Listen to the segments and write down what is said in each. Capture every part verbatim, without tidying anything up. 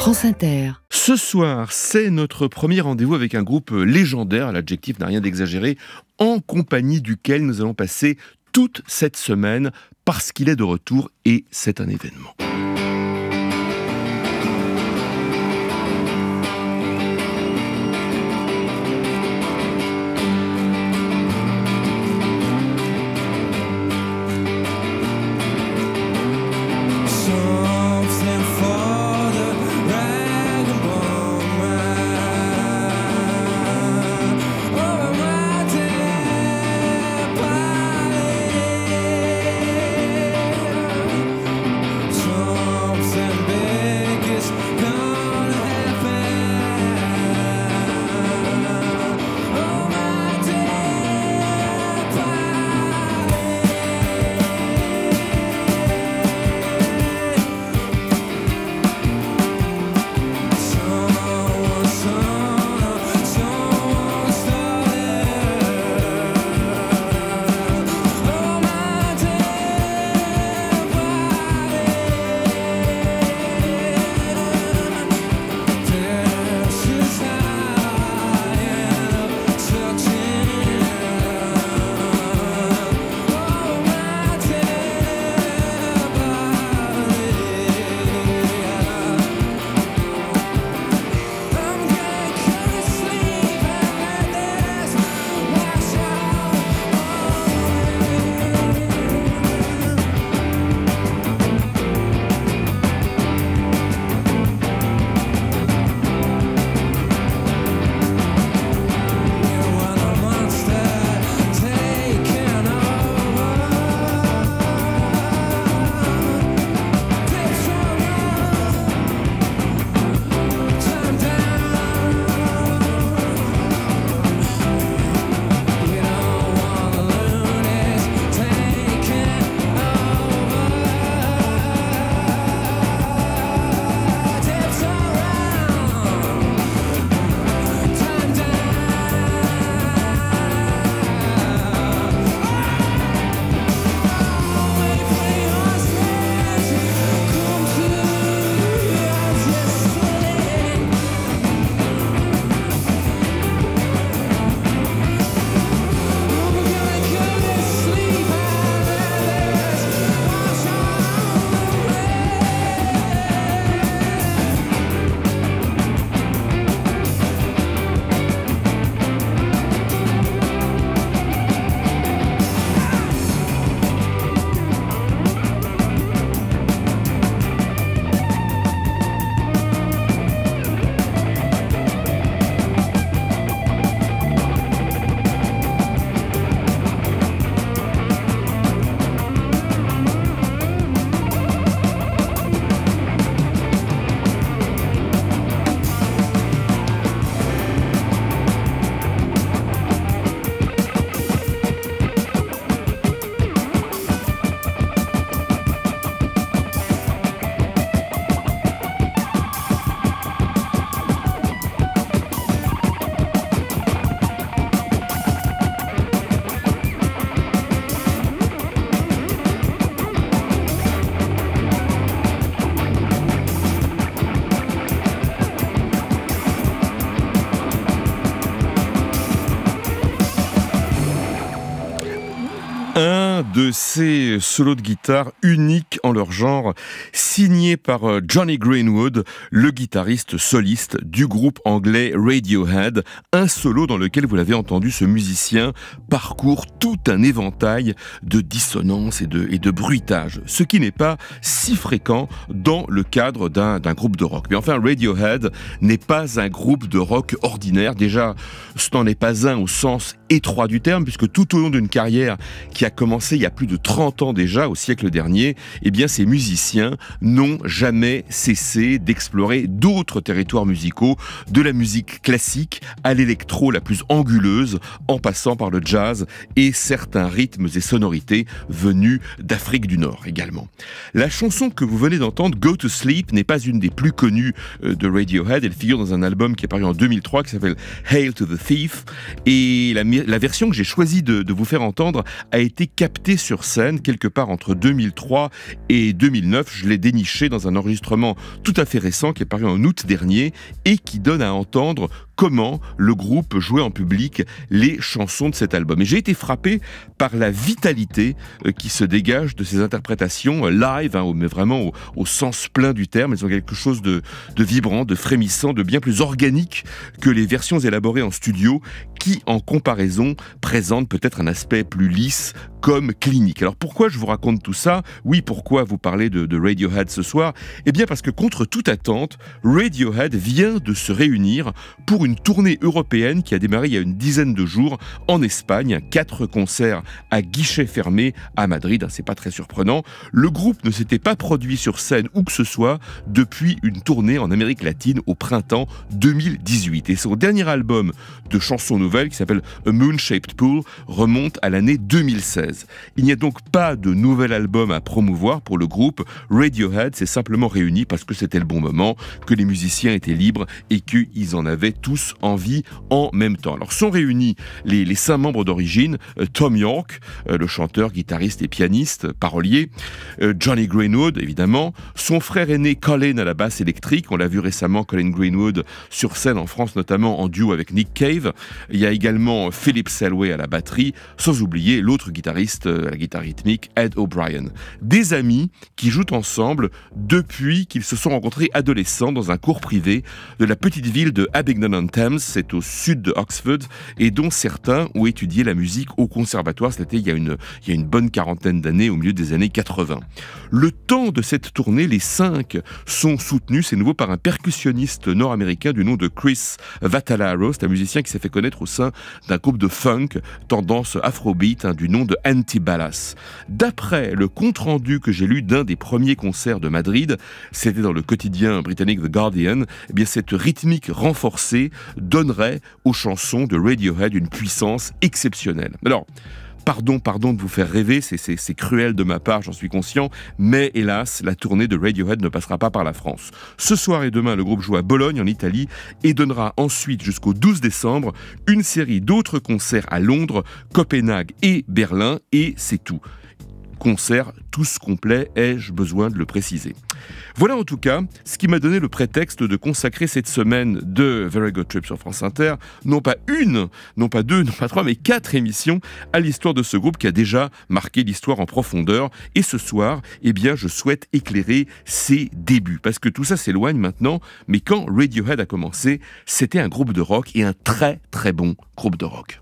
France Inter. Ce soir, c'est notre premier rendez-vous avec un groupe légendaire, l'adjectif n'a rien d'exagéré, en compagnie duquel nous allons passer toute cette semaine parce qu'il est de retour et c'est un événement. Un de ces solos de guitare uniques en leur genre, signé par Jonny Greenwood, le guitariste soliste du groupe anglais Radiohead. Un solo dans lequel, vous l'avez entendu, ce musicien parcourt tout un éventail de dissonances et de, et de bruitages, ce qui n'est pas si fréquent dans le cadre d'un, d'un groupe de rock. Mais enfin, Radiohead n'est pas un groupe de rock ordinaire. Déjà, ce n'en est pas un au sens étroit du terme, puisque tout au long d'une carrière qui a commencé il y a plus de trente ans déjà, au siècle dernier, eh bien ces musiciens n'ont jamais cessé d'explorer d'autres territoires musicaux, de la musique classique à l'électro la plus anguleuse, en passant par le jazz et certains rythmes et sonorités venus d'Afrique du Nord également. La chanson que vous venez d'entendre, Go to Sleep, n'est pas une des plus connues de Radiohead. Elle figure dans un album qui est paru en deux mille trois qui s'appelle Hail to the Thief, et la, la version que j'ai choisi de, de vous faire entendre a été captée capté sur scène quelque part entre deux mille trois et deux mille neuf. Je l'ai déniché dans un enregistrement tout à fait récent qui est paru en août dernier et qui donne à entendre comment le groupe jouait en public les chansons de cet album. Et j'ai été frappé par la vitalité qui se dégage de ces interprétations live, hein, mais vraiment au, au sens plein du terme. Elles ont quelque chose de, de vibrant, de frémissant, de bien plus organique que les versions élaborées en studio qui, en comparaison, présentent peut-être un aspect plus lisse comme clinique. Alors pourquoi je vous raconte tout ça ? Oui, pourquoi vous parlez de, de Radiohead ce soir ? Eh bien parce que contre toute attente, Radiohead vient de se réunir pour une tournée européenne qui a démarré il y a une dizaine de jours en Espagne. Quatre concerts à guichet fermé à Madrid, c'est pas très surprenant. Le groupe ne s'était pas produit sur scène où que ce soit depuis une tournée en Amérique latine au printemps deux mille dix-huit. Et son dernier album de chansons nouvelles, qui s'appelle A Moon-Shaped Pool, remonte à l'année deux mille seize. Il n'y a donc pas de nouvel album à promouvoir pour le groupe. Radiohead s'est simplement réuni parce que c'était le bon moment, que les musiciens étaient libres et qu'ils en avaient tous envie en même temps. Alors sont réunis les, les cinq membres d'origine, euh, Thom Yorke, euh, le chanteur, guitariste et pianiste, parolier, euh, Jonny Greenwood évidemment, son frère aîné Colin à la basse électrique, on l'a vu récemment Colin Greenwood sur scène en France notamment en duo avec Nick Cave, il y a également Philip Selway à la batterie, sans oublier l'autre guitariste à la guitare rythmique, Ed O'Brien. Des amis qui jouent ensemble depuis qu'ils se sont rencontrés adolescents dans un cours privé de la petite ville de Abingdon-on-Thames, c'est au sud de Oxford, et dont certains ont étudié la musique au conservatoire, c'était il y a une, il y a une bonne quarantaine d'années, au milieu des années quatre-vingts. Le temps de cette tournée, les cinq sont soutenus, c'est nouveau, par un percussionniste nord-américain du nom de Chris Vatalaro, c'est un musicien qui s'est fait connaître au sein d'un groupe de funk, tendance afrobeat, hein, du nom de Antibalas. D'après le compte-rendu que j'ai lu d'un des premiers concerts de Madrid, c'était dans le quotidien britannique The Guardian, eh bien cette rythmique renforcée donnerait aux chansons de Radiohead une puissance exceptionnelle. Alors, Pardon, pardon de vous faire rêver, c'est, c'est, c'est cruel de ma part, j'en suis conscient, mais hélas, la tournée de Radiohead ne passera pas par la France. Ce soir et demain, le groupe joue à Bologne, en Italie, et donnera ensuite, jusqu'au douze décembre, une série d'autres concerts à Londres, Copenhague et Berlin, et c'est tout. Concerts tous complets, ai-je besoin de le préciser. Voilà en tout cas ce qui m'a donné le prétexte de consacrer cette semaine de Very Good Trip sur France Inter, non pas une, non pas deux, non pas trois, mais quatre émissions à l'histoire de ce groupe qui a déjà marqué l'histoire en profondeur. Et ce soir, eh bien, je souhaite éclairer ses débuts, parce que tout ça s'éloigne maintenant, mais quand Radiohead a commencé, c'était un groupe de rock et un très très bon groupe de rock.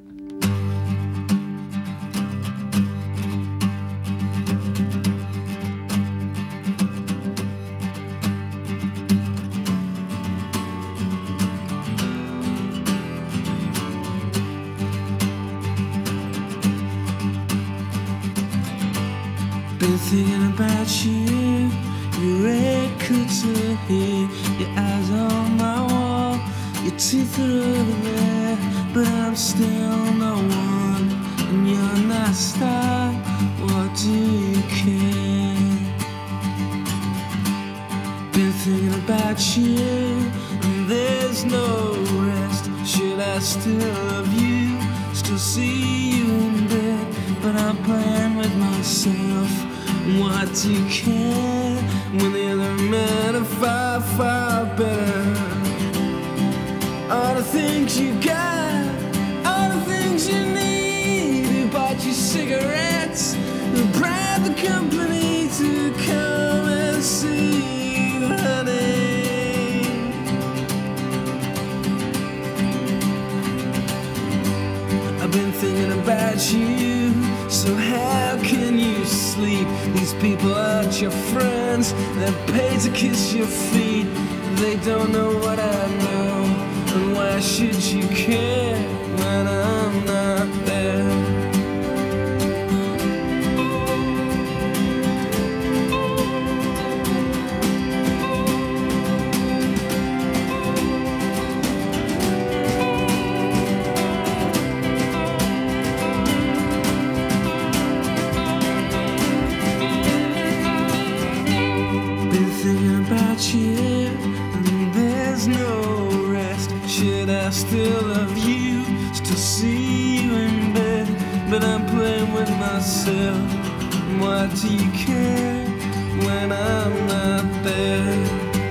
Been thinking about you, your red coats are here, your eyes on my wall, your teeth are over there, but I'm still no one, and you're not a star, what do you care? Been thinking about you, and there's no rest, should I still love you, still see you in bed, but I'm playing with myself. What do you care when the other men are far, far better? All the things you got, all the things you need. Who bought you cigarettes? Who bribed the company to come and see you, honey? I've been thinking about you, so how can you sleep? These people aren't your friends, they're paid to kiss your feet. They don't know what I know, and why should you care when I'm not there? Still love you, still see you in bed. but I'm playing with myself. Why do you care when I'm not there?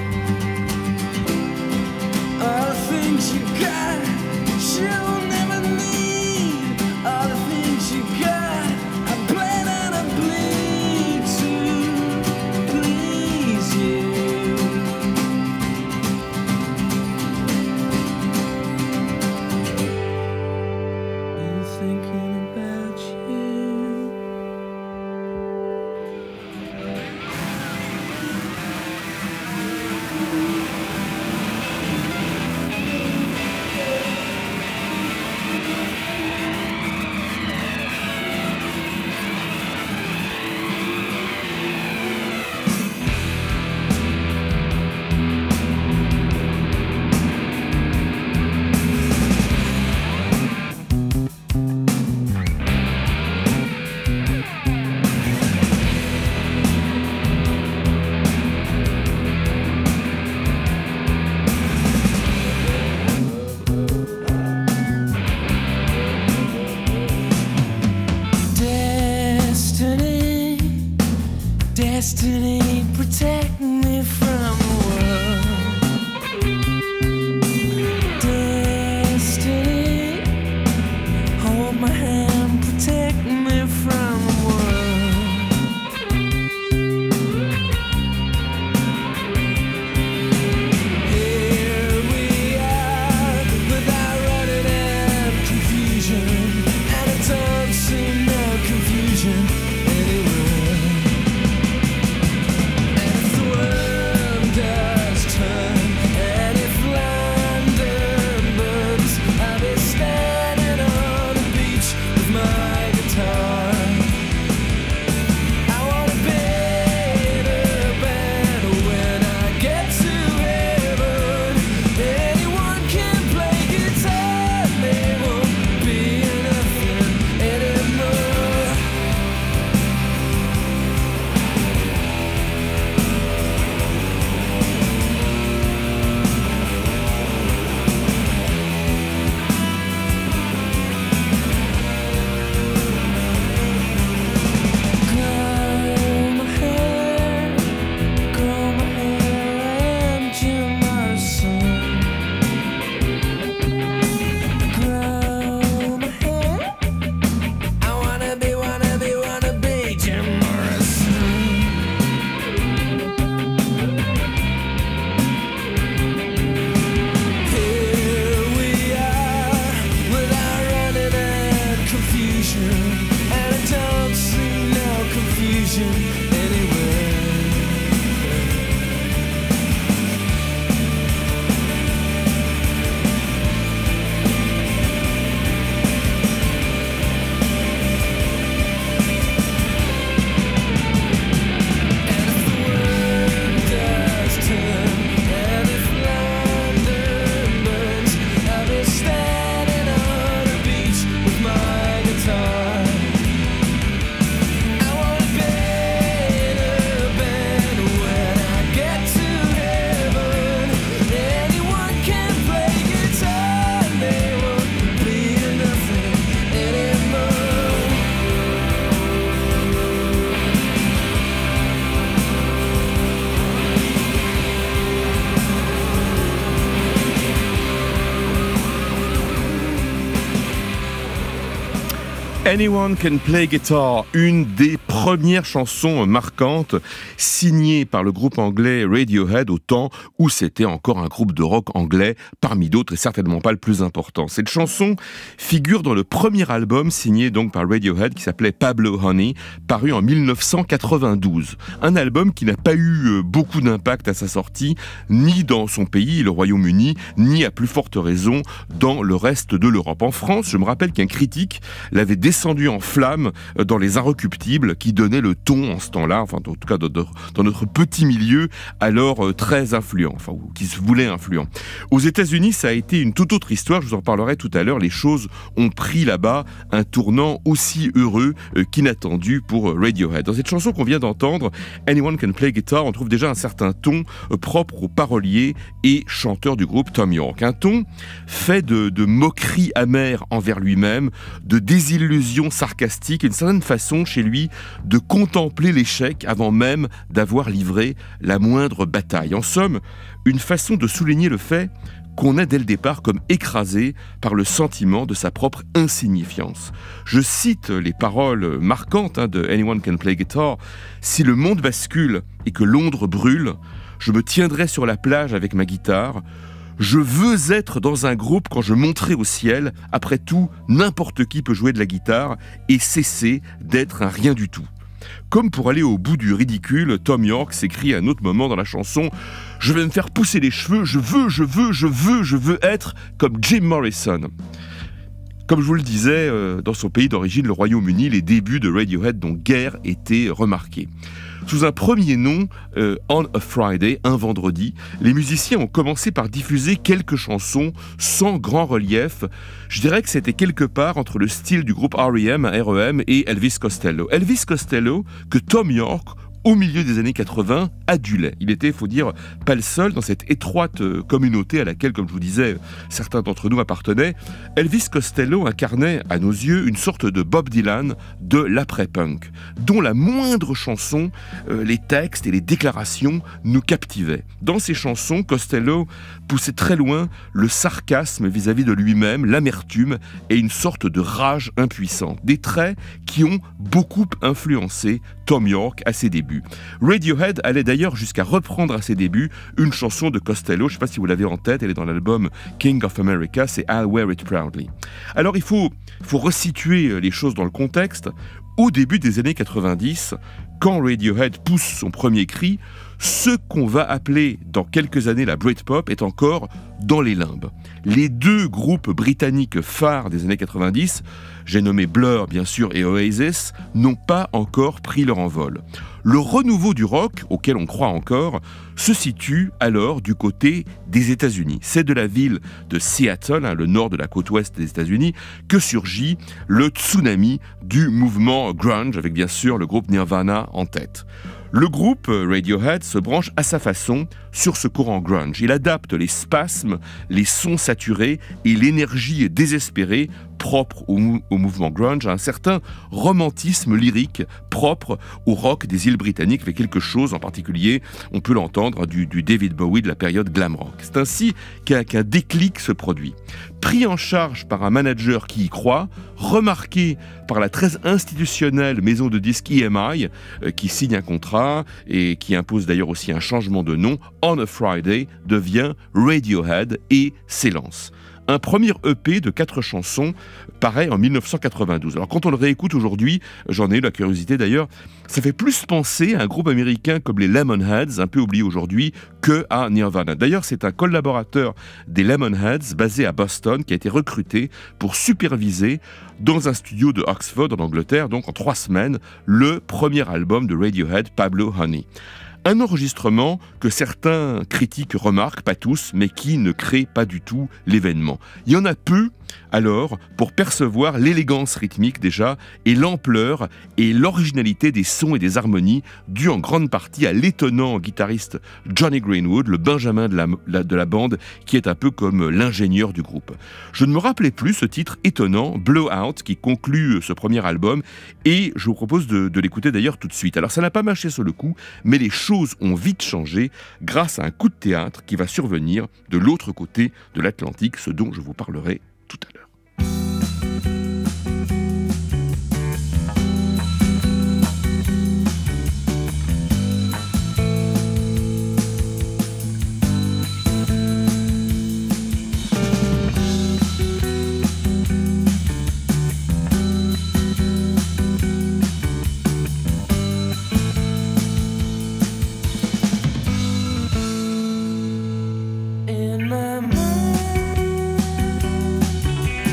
All the things you got, you'll never need. All the things you got, I plan and I bleed to please you. Been thinking about you. Destiny, destiny, protect me from the world. Destiny, hold my hand, protect me from the world. Here we are, without running and confusion, and it don't seem no confusion anywhere. And if the world does turn, and if London burns, I'll be standing on the beach with my guitar. I want a better band when I get to heaven. Anyone can play guitar, they won't be nothing anymore. Grow my hair, grow my hair, and Jim Morrison. Grow my hair, I wanna be, wanna be, wanna be Jim Morrison. Here we are, without running and confusion, and it don't seem no confusion anywhere. And if the world does turn, and if London burns, I'll be standing on a beach with my guitar. I want a better band when I get to heaven. Anyone can play guitar, they won't be nothing anymore. Anyone Can Play Guitar, une des premières chansons marquantes signée par le groupe anglais Radiohead au temps où c'était encore un groupe de rock anglais parmi d'autres et certainement pas le plus important. Cette chanson figure dans le premier album signé donc par Radiohead qui s'appelait Pablo Honey, paru en dix-neuf cent quatre-vingt-douze. Un album qui n'a pas eu beaucoup d'impact à sa sortie, ni dans son pays, le Royaume-Uni, ni à plus forte raison dans le reste de l'Europe. En France, je me rappelle qu'un critique l'avait descendu en flammes dans Les Inrecuptibles, qui donnait le ton en ce temps-là, enfin en tout cas dans notre petit milieu, alors très influent, enfin ou qui se voulait influent. Aux États-Unis, ça a été une toute autre histoire, je vous en parlerai tout à l'heure. Les choses ont pris là-bas un tournant aussi heureux qu'inattendu pour Radiohead. Dans cette chanson qu'on vient d'entendre, Anyone Can Play Guitar, on trouve déjà un certain ton propre au parolier et chanteur du groupe Thom Yorke. Un ton fait de, de moquerie amère envers lui-même, de désillusion allusion sarcastique, une certaine façon chez lui de contempler l'échec avant même d'avoir livré la moindre bataille. En somme, une façon de souligner le fait qu'on est dès le départ comme écrasé par le sentiment de sa propre insignifiance. Je cite les paroles marquantes hein, de Anyone Can Play Guitar. « Si le monde bascule et que Londres brûle, je me tiendrai sur la plage avec ma guitare. Je veux être dans un groupe quand je monterai au ciel. Après tout, n'importe qui peut jouer de la guitare et cesser d'être un rien du tout. » Comme pour aller au bout du ridicule, Thom Yorke s'écrie à un autre moment dans la chanson « Je vais me faire pousser les cheveux, je veux, je veux, je veux, je veux être comme Jim Morrison ». Comme je vous le disais, euh, dans son pays d'origine, le Royaume-Uni, les débuts de Radiohead n'ont guère été remarqués. Sous un premier nom, euh, On a Friday, un vendredi, les musiciens ont commencé par diffuser quelques chansons sans grand relief. Je dirais que c'était quelque part entre le style du groupe R E M, R E M et Elvis Costello. Elvis Costello, que Thom Yorke, au milieu des années quatre-vingts, adulait. Il était, il faut dire, pas le seul dans cette étroite communauté à laquelle, comme je vous disais, certains d'entre nous appartenaient. Elvis Costello incarnait, à nos yeux, une sorte de Bob Dylan de l'après-punk, dont la moindre chanson, euh, les textes et les déclarations nous captivaient. Dans ces chansons, Costello poussait très loin le sarcasme vis-à-vis de lui-même, l'amertume et une sorte de rage impuissante. Des traits qui ont beaucoup influencé Thom Yorke à ses débuts. Radiohead allait d'ailleurs jusqu'à reprendre à ses débuts une chanson de Costello, je ne sais pas si vous l'avez en tête, elle est dans l'album King of America, c'est I'll Wear It Proudly. Alors il faut, faut resituer les choses dans le contexte. Au début des années quatre-vingt-dix, quand Radiohead pousse son premier cri, ce qu'on va appeler dans quelques années la Britpop est encore dans les limbes. Les deux groupes britanniques phares des années quatre-vingt-dix, j'ai nommé Blur bien sûr et Oasis, n'ont pas encore pris leur envol. Le renouveau du rock, auquel on croit encore, se situe alors du côté des États-Unis. C'est de la ville de Seattle, hein, le nord de la côte ouest des États-Unis, que surgit le tsunami du mouvement grunge, avec bien sûr le groupe Nirvana en tête. Le groupe Radiohead se branche à sa façon sur ce courant grunge. Il adapte les spasmes, les sons saturés et l'énergie désespérée propre au, mou- au mouvement grunge à un certain romantisme lyrique propre au rock des îles britanniques, avec quelque chose en particulier, on peut l'entendre, du, du David Bowie de la période glam rock. C'est ainsi qu'un, qu'un déclic se produit. Pris en charge par un manager qui y croit, remarqué par la très institutionnelle maison de disques E M I, euh, qui signe un contrat et qui impose d'ailleurs aussi un changement de nom, On a Friday devient Radiohead et s'élance. Un premier E P de quatre chansons paraît en dix-neuf cent quatre-vingt-douze. Alors quand on le réécoute aujourd'hui, j'en ai eu la curiosité d'ailleurs, ça fait plus penser à un groupe américain comme les Lemonheads, un peu oublié aujourd'hui, que à Nirvana. D'ailleurs, c'est un collaborateur des Lemonheads basé à Boston qui a été recruté pour superviser dans un studio de Oxford en Angleterre, donc en trois semaines, le premier album de Radiohead, Pablo Honey. Un enregistrement que certains critiques remarquent, pas tous, mais qui ne crée pas du tout l'événement. Il y en a peu, alors, pour percevoir l'élégance rythmique déjà, et l'ampleur et l'originalité des sons et des harmonies, dû en grande partie à l'étonnant guitariste Johnny Greenwood, le Benjamin de la, la, de la bande, qui est un peu comme l'ingénieur du groupe. Je ne me rappelais plus ce titre étonnant, Blowout, qui conclut ce premier album, et je vous propose de, de l'écouter d'ailleurs tout de suite. Alors ça n'a pas marché sur le coup, mais les choses ont vite changé grâce à un coup de théâtre qui va survenir de l'autre côté de l'Atlantique, ce dont je vous parlerai tout à l'heure. In my mind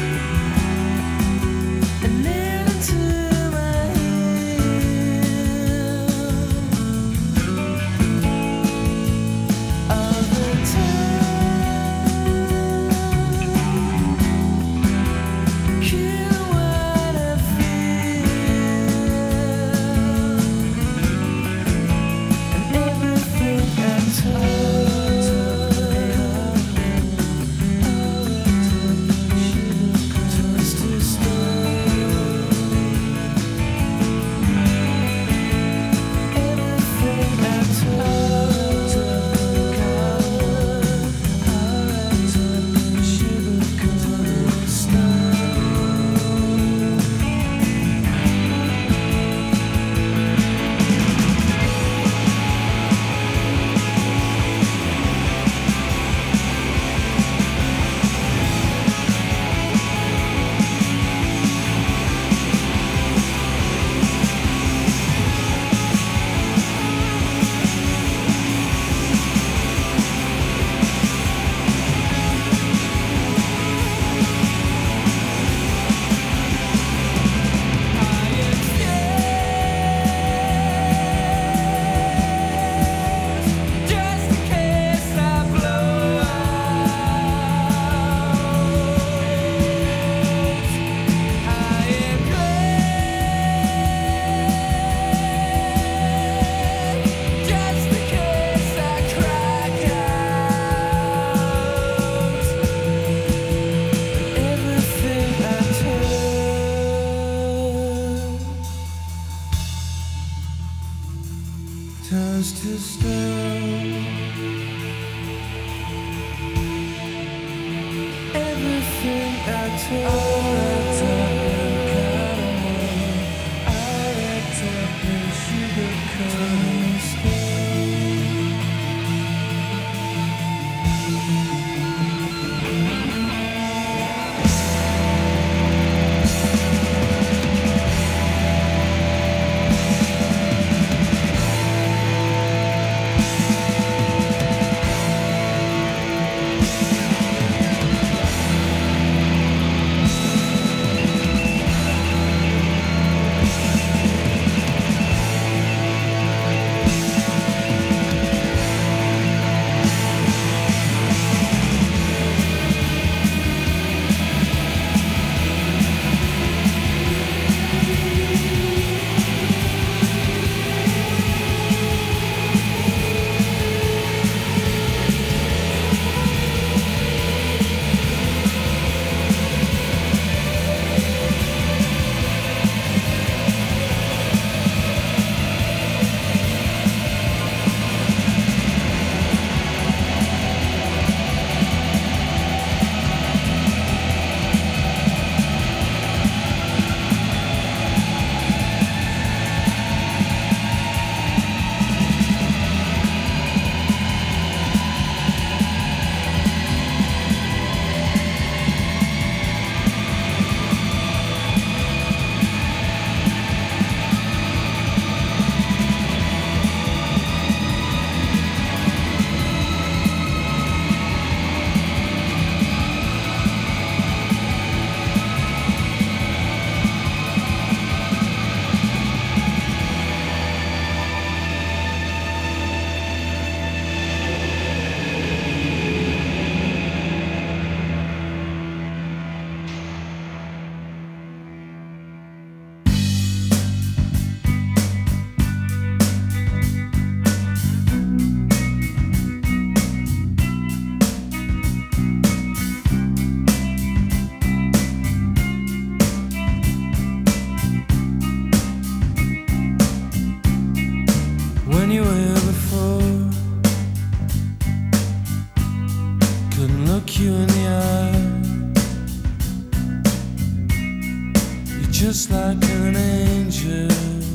Just like an angel,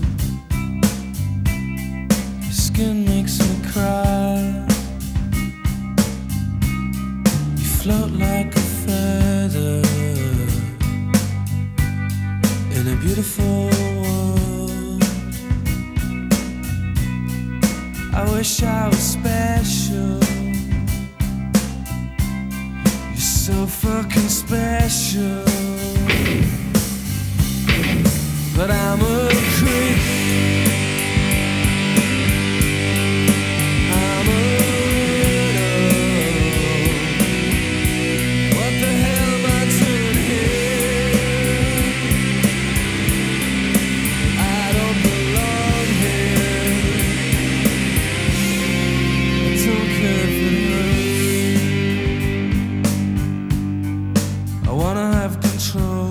your skin makes me cry. You float like a feather in a beautiful world. I wish I was special. You're so fucking special. But I'm a creep. I'm a widow. What the hell am I doing here? I don't belong here. I don't care if it hurts. I wanna have control.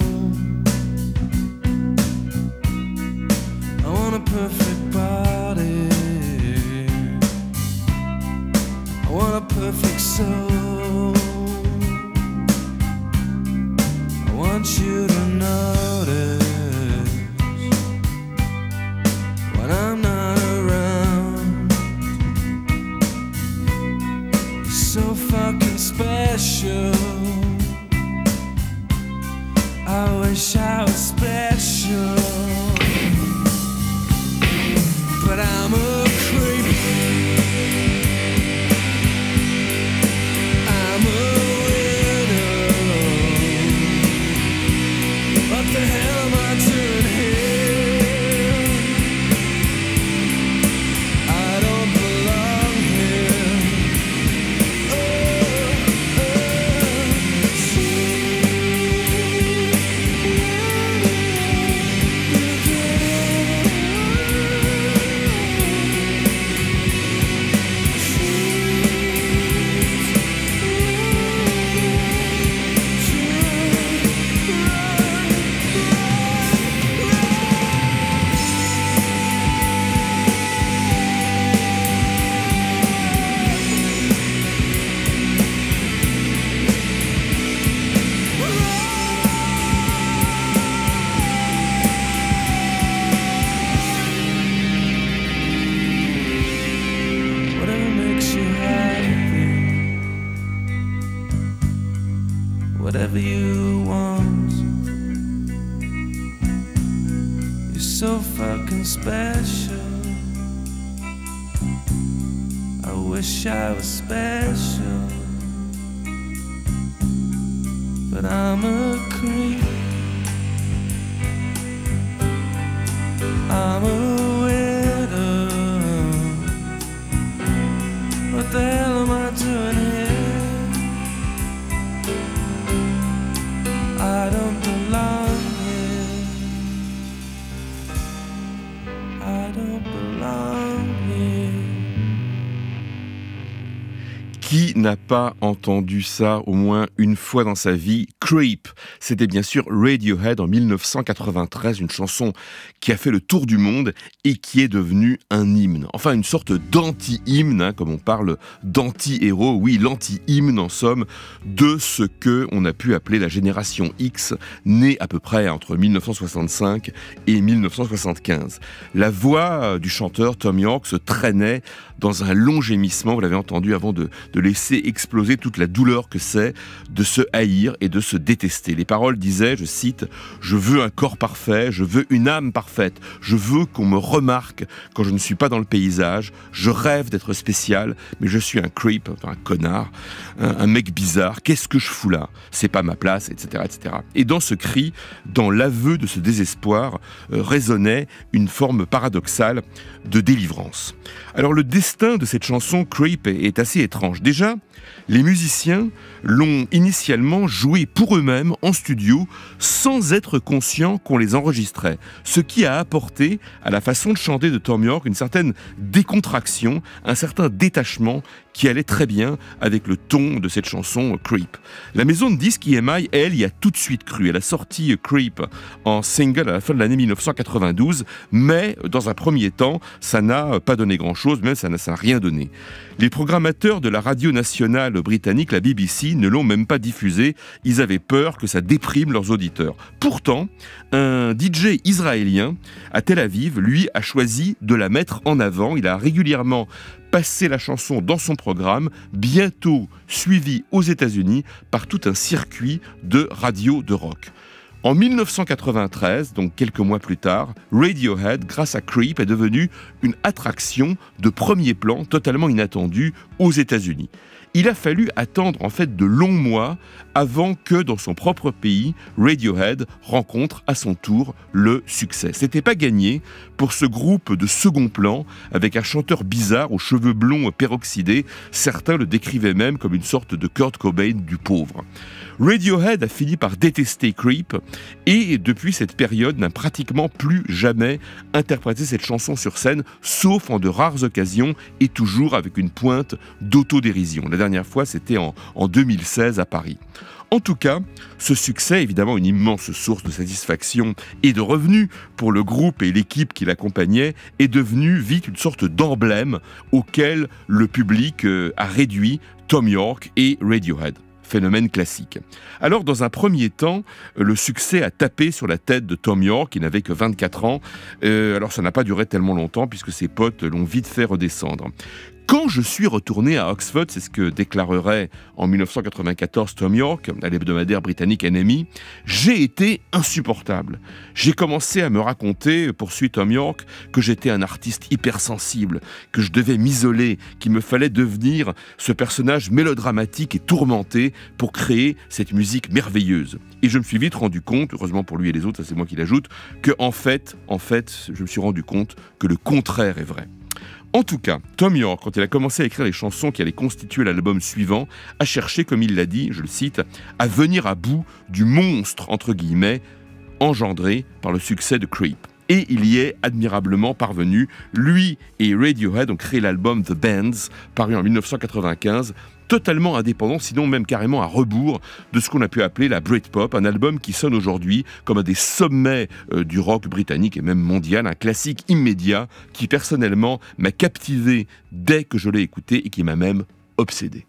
Perfect body. I want a perfect soul. I want you to notice when I'm not around. You're so fucking special. I wish I was special. But I'm a creep. I'm a widow. What the hell am I doing here? I don't belong here. Oh, oh. whatever you want. You're so fucking special. I wish I was special, but I'm a creep. I'm a widow. What the hell am I doing here? I don't belong here. I don't belong here. Qui n'a pas entendu ça au moins une fois dans sa vie? Creep, c'était bien sûr Radiohead en dix-neuf cent quatre-vingt-treize, une chanson qui a fait le tour du monde et qui est devenue un hymne. Enfin, une sorte d'anti-hymne, hein, comme on parle d'anti-héros. Oui, l'anti-hymne, en somme, de ce que on a pu appeler la génération X, née à peu près entre dix-neuf cent soixante-cinq et dix-neuf cent soixante-quinze. La voix du chanteur Thom Yorke se traînait dans un long gémissement, vous l'avez entendu, avant de, de laisser exploser toute la douleur que c'est de se haïr et de se détester. Les paroles disaient, je cite, « Je veux un corps parfait, je veux une âme parfaite, je veux qu'on me remarque quand je ne suis pas dans le paysage, je rêve d'être spécial, mais je suis un creep, enfin un connard, un, un mec bizarre, qu'est-ce que je fous là? C'est pas ma place, et cetera, et cetera » Et dans ce cri, dans l'aveu de ce désespoir, euh, résonnait une forme paradoxale de délivrance. Alors le destin de cette chanson Creep est assez étrange. Déjà, les musiciens l'ont initialement jouée pour eux-mêmes en studio sans être conscients qu'on les enregistrait, ce qui a apporté à la façon de chanter de Thom Yorke une certaine décontraction, un certain détachement qui allait très bien avec le ton de cette chanson Creep. La maison de disques E M I, elle, y a tout de suite cru. Elle a sorti Creep en single à la fin de l'année dix-neuf cent quatre-vingt-douze, mais dans un premier temps, ça n'a pas donné grand-chose, même ça n'a, ça n'a rien donné. Les programmateurs de la radio nationale britannique, la B B C, ne l'ont même pas diffusée. Ils avaient peur que ça déprime leurs auditeurs. Pourtant, un D J israélien à Tel Aviv, lui, a choisi de la mettre en avant. Il a régulièrement passé la chanson dans son programme, bientôt suivi aux États-Unis par tout un circuit de radio de rock. En dix-neuf cent quatre-vingt-treize, donc quelques mois plus tard, Radiohead, grâce à Creep, est devenu une attraction de premier plan totalement inattendue aux États-Unis. Il a fallu attendre en fait de longs mois avant que dans son propre pays, Radiohead rencontre à son tour le succès. C'était pas gagné pour ce groupe de second plan avec un chanteur bizarre aux cheveux blonds peroxydés. Certains le décrivaient même comme une sorte de Kurt Cobain du pauvre. Radiohead a fini par détester Creep et depuis cette période n'a pratiquement plus jamais interprété cette chanson sur scène, sauf en de rares occasions et toujours avec une pointe d'autodérision. La dernière fois, c'était en, en deux mille seize à Paris. En tout cas, ce succès, évidemment une immense source de satisfaction et de revenus pour le groupe et l'équipe qui l'accompagnait, est devenu vite une sorte d'emblème auquel le public a réduit Thom Yorke et Radiohead. Phénomène classique. Alors, dans un premier temps, le succès a tapé sur la tête de Thom Yorke, qui n'avait que vingt-quatre ans. Euh, alors, ça n'a pas duré tellement longtemps, puisque ses potes l'ont vite fait redescendre. Quand je suis retourné à Oxford, c'est ce que déclarerait en dix-neuf cent quatre-vingt-quatorze Thom Yorke à l'hebdomadaire britannique N M E, j'ai été insupportable. J'ai commencé à me raconter, poursuit Thom Yorke, que j'étais un artiste hypersensible, que je devais m'isoler, qu'il me fallait devenir ce personnage mélodramatique et tourmenté pour créer cette musique merveilleuse. Et je me suis vite rendu compte, heureusement pour lui et les autres, ça c'est moi qui l'ajoute, que en fait, en fait, je me suis rendu compte que le contraire est vrai. En tout cas, Thom Yorke, quand il a commencé à écrire les chansons qui allaient constituer l'album suivant, a cherché, comme il l'a dit, je le cite, à venir à bout du monstre, entre guillemets, engendré par le succès de Creep. Et il y est admirablement parvenu. Lui et Radiohead ont créé l'album The Bands, paru en dix-neuf cent quatre-vingt-quinze, totalement indépendant, sinon même carrément à rebours de ce qu'on a pu appeler la Britpop, un album qui sonne aujourd'hui comme un des sommets euh, du rock britannique et même mondial, un classique immédiat qui personnellement m'a captivé dès que je l'ai écouté et qui m'a même obsédé.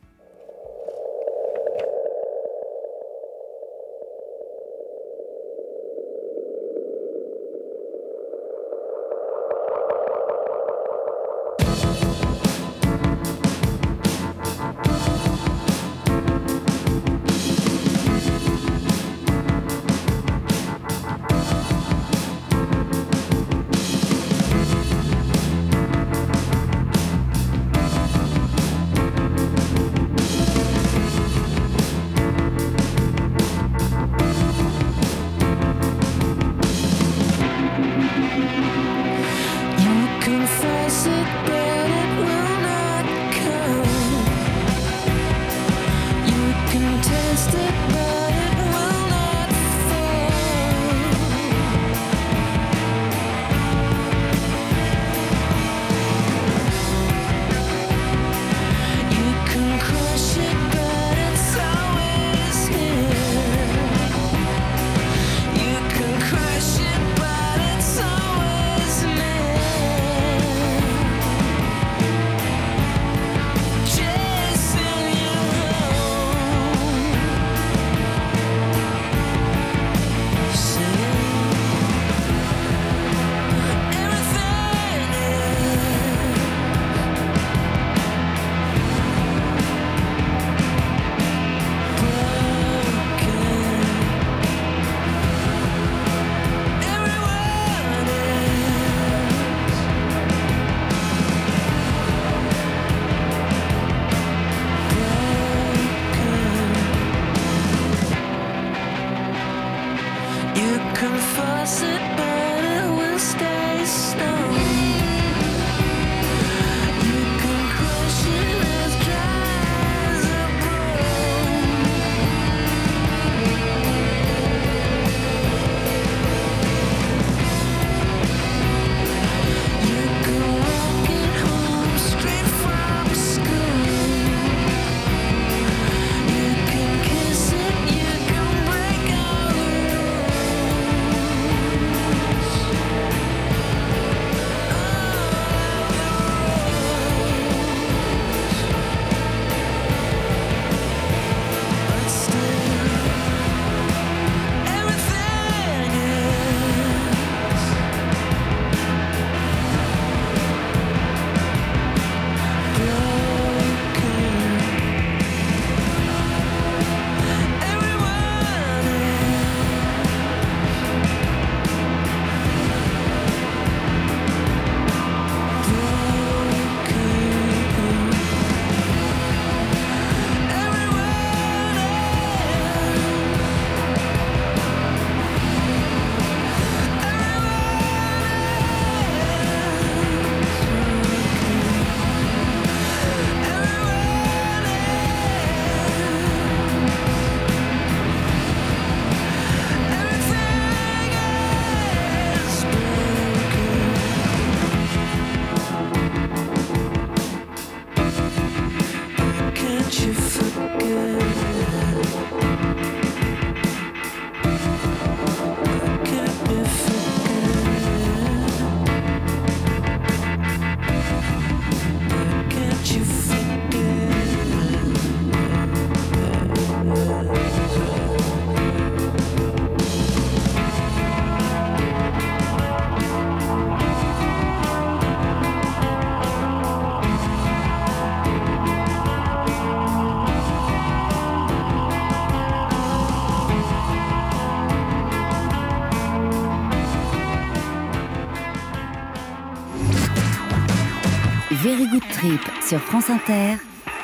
Very Good Trip sur France Inter,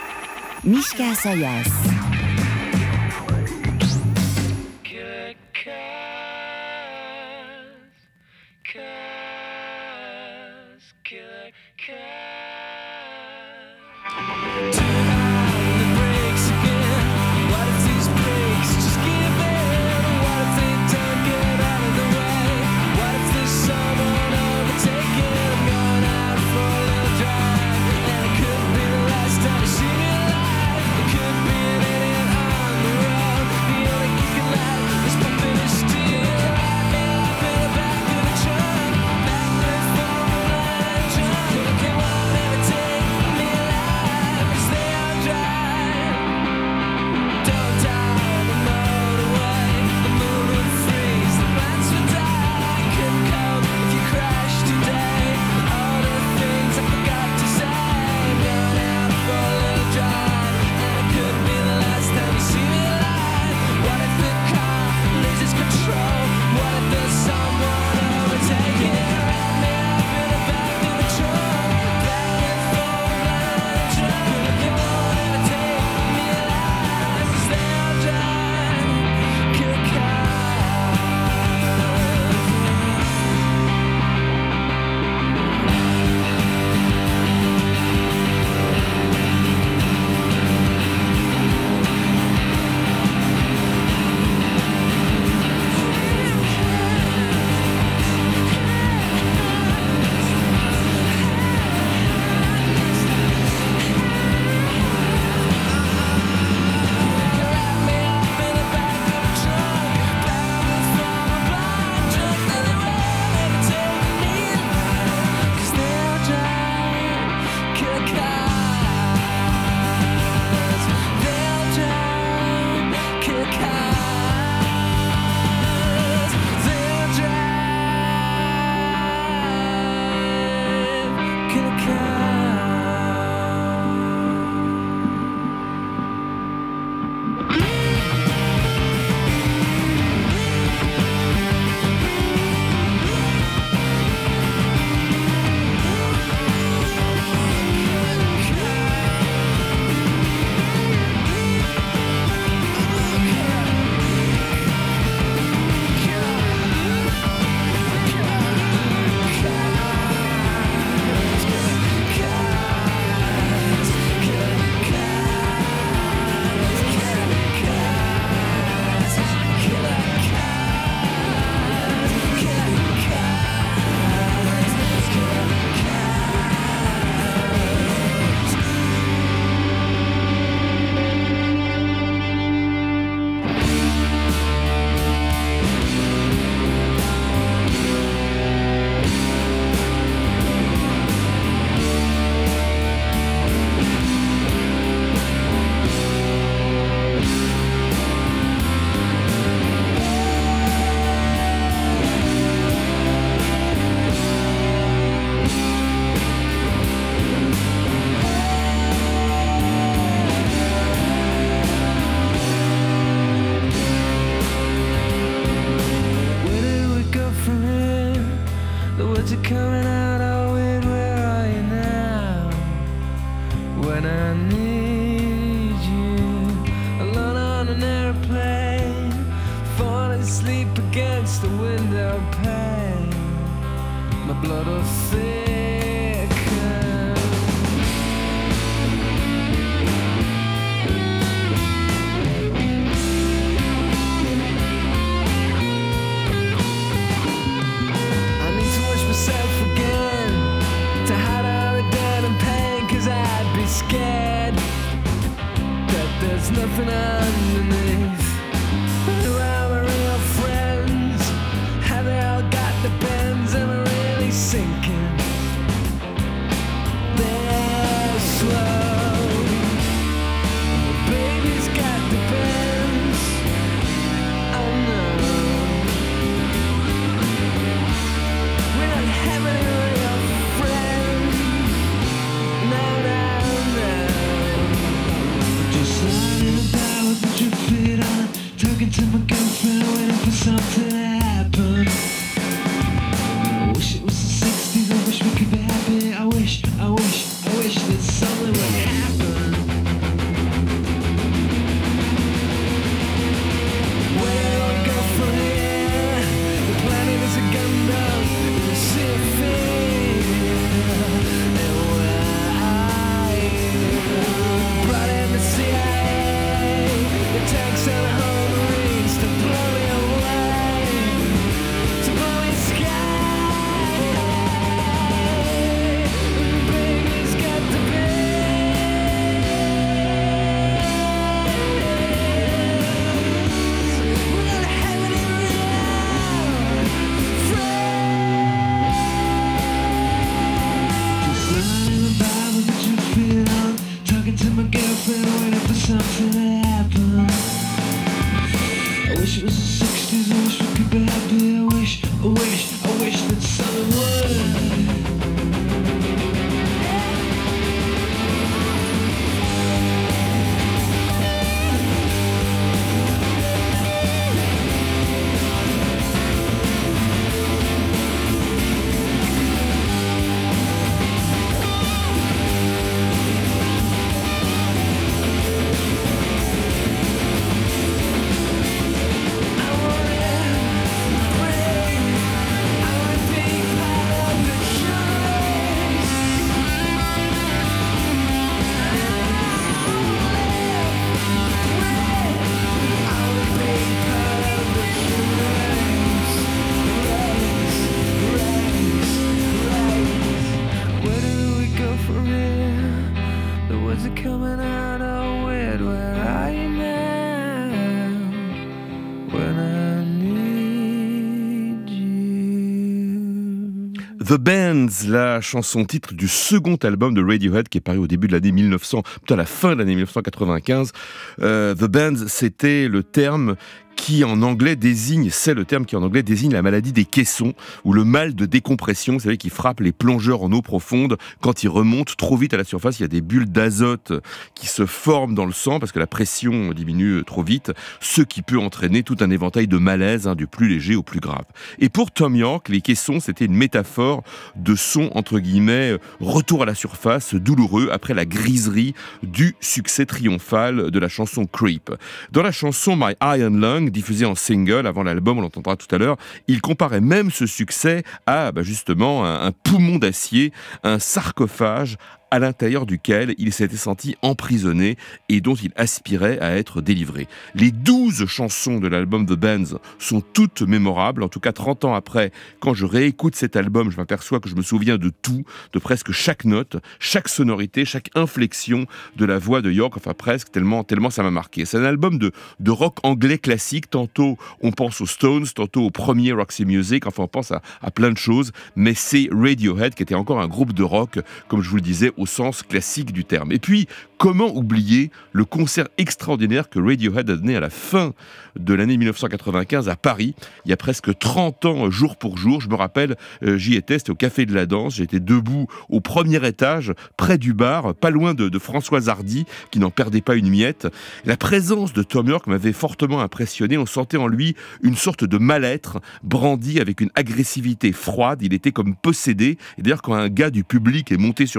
Mishka Asayas. Could be an idiot of pain, my blood will thicken. I need to wash myself again, to hide all the dirt and pain, 'cause I'd be scared that there's nothing underneath. Who are my real friends? Have they all got the bends? Am I really sinking? They're slow. Baby's got the bends. Oh no. We're not having a real friend. No, no, no. Just lying about with the drip fit on, talking to my girlfriend, waiting for something to happen. I wish it was the sixties, I wish we could be happy. I wish, I wish, I wish that something would happen. Where do I go from here? The planet is a Gundam, it's a sea of fear. And where are you? Brought in the C I A, the tanks and the whole Marines to blow me away, to blow me sky. Baby's got the bends. We're not having it real friends. Just lying about with the drip fit on, talking to my girlfriend, waiting for something to happen. I wish it was the sixties, I wish we could be happy. I wish, I wish, I wish that something would. Where do we go from here? The words are coming out all weird. Where are you now? When I need you. The Bands, la chanson titre du second album de Radiohead qui est paru au début de l'année mille neuf cents, plutôt à la fin de l'année mille neuf cent quatre-vingt-quinze. Euh, The Bands, c'était le terme qui en anglais désigne, c'est le terme qui en anglais désigne la maladie des caissons ou le mal de décompression, vous savez, qui frappe les plongeurs en eau profonde quand ils remontent trop vite à la surface. Il y a des bulles d'azote qui se forment dans le sang parce que la pression diminue trop vite, ce qui peut entraîner tout un éventail de malaises, hein, du plus léger au plus grave. Et pour Thom Yorke, les caissons, c'était une métaphore de son, entre guillemets, retour à la surface douloureux après la griserie du succès triomphal de la chanson Creep. Dans la chanson My Iron Lung, diffusé en single avant l'album, on l'entendra tout à l'heure, il comparait même ce succès à bah justement un, un poumon d'acier, un sarcophage à l'intérieur duquel il s'était senti emprisonné et dont il aspirait à être délivré. Les douze chansons de l'album The Bands sont toutes mémorables. En tout cas, trente ans après, quand je réécoute cet album, je m'aperçois que je me souviens de tout, de presque chaque note, chaque sonorité, chaque inflexion de la voix de Yorke, enfin presque, tellement, tellement ça m'a marqué. C'est un album de, de rock anglais classique. Tantôt, on pense aux Stones, tantôt au premier Roxy Music, enfin on pense à, à plein de choses, mais c'est Radiohead qui était encore un groupe de rock, comme je vous le disais, au sens classique du terme. Et puis, comment oublier le concert extraordinaire que Radiohead a donné à la fin de l'année mille neuf cent quatre-vingt-quinze à Paris, il y a presque trente ans, jour pour jour. Je me rappelle, euh, j'y étais, c'était au Café de la Danse, j'étais debout au premier étage, près du bar, pas loin de, de Françoise Hardy, qui n'en perdait pas une miette. La présence de Thom Yorke m'avait fortement impressionné, on sentait en lui une sorte de mal-être, brandi avec une agressivité froide, il était comme possédé. Et d'ailleurs, quand un gars du public est monté sur scène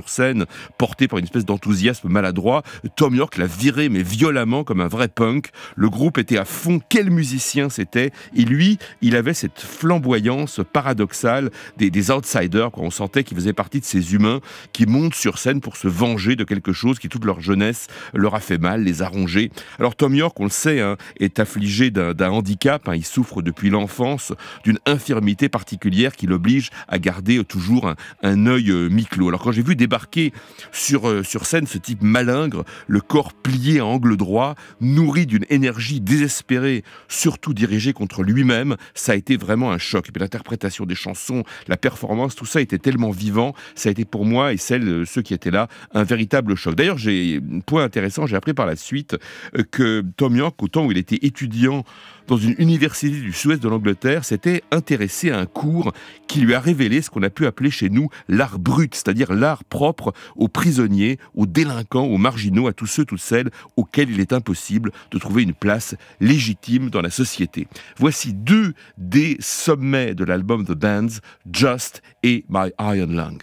porté par une espèce d'enthousiasme maladroit. Thom Yorke l'a viré, mais violemment, comme un vrai punk. Le groupe était à fond. Quel musicien c'était! Et lui, il avait cette flamboyance paradoxale des, des outsiders, quoi. On sentait qu'il faisait partie de ces humains qui montent sur scène pour se venger de quelque chose qui, toute leur jeunesse, leur a fait mal, les a rongés. Alors Thom Yorke, on le sait, hein, est affligé d'un, d'un handicap. Hein. Il souffre depuis l'enfance d'une infirmité particulière qui l'oblige à garder toujours un, un œil euh, mi-clos. Alors quand j'ai vu débarquer sur, euh, sur scène ce type malingre, le corps plié à angle droit, nourri d'une énergie désespérée, surtout dirigée contre lui-même, ça a été vraiment un choc. Et puis l'interprétation des chansons, la performance, tout ça était tellement vivant, ça a été pour moi et celles, ceux qui étaient là, un véritable choc. D'ailleurs, j'ai un point intéressant, j'ai appris par la suite euh, que Thom Yorke, au temps où il était étudiant dans une université du sud-ouest de l'Angleterre, s'était intéressé à un cours qui lui a révélé ce qu'on a pu appeler chez nous l'art brut, c'est-à-dire l'art propre aux prisonniers, aux délinquants, aux marginaux, à tous ceux, toutes celles auxquels il est impossible de trouver une place légitime dans la société. Voici deux des sommets de l'album The Bands, Just et My Iron Lung.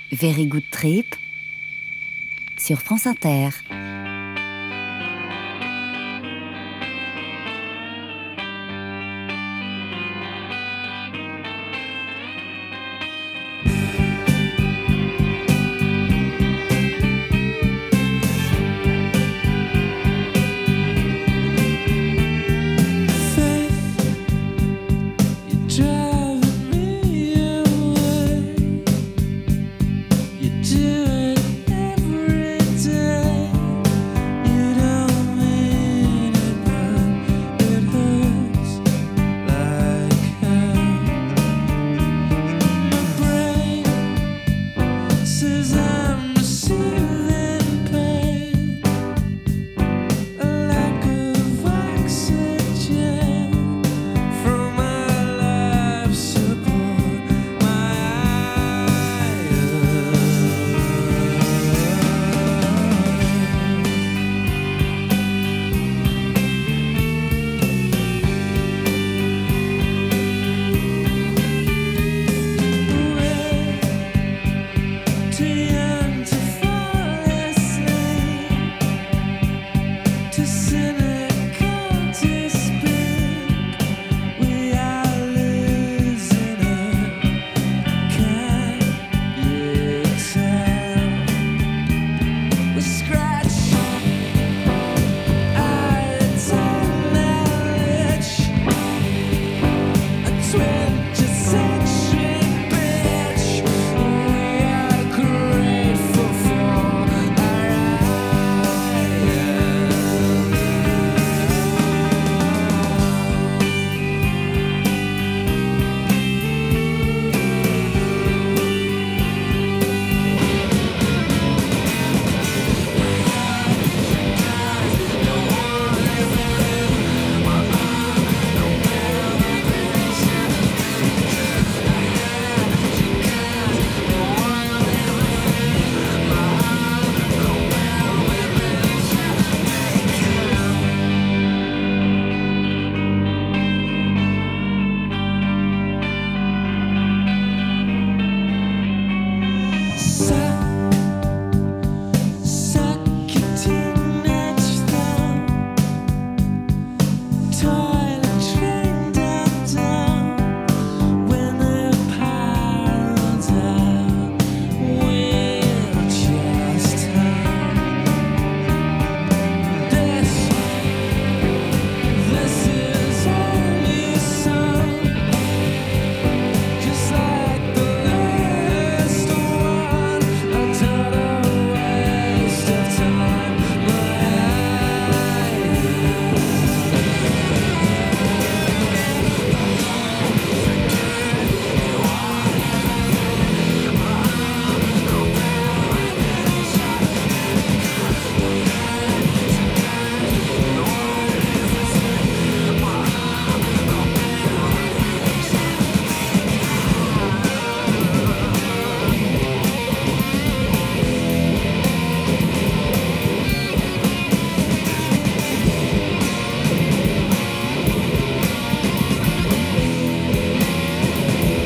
Very Good Trip sur France Inter.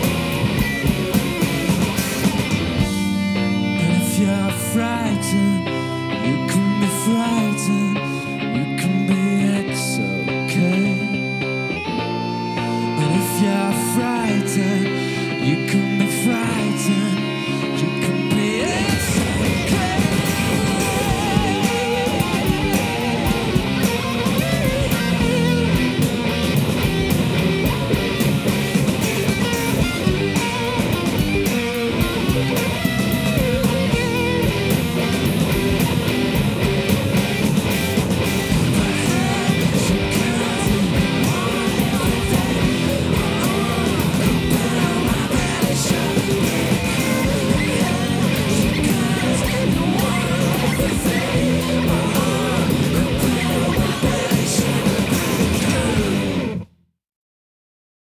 Frightened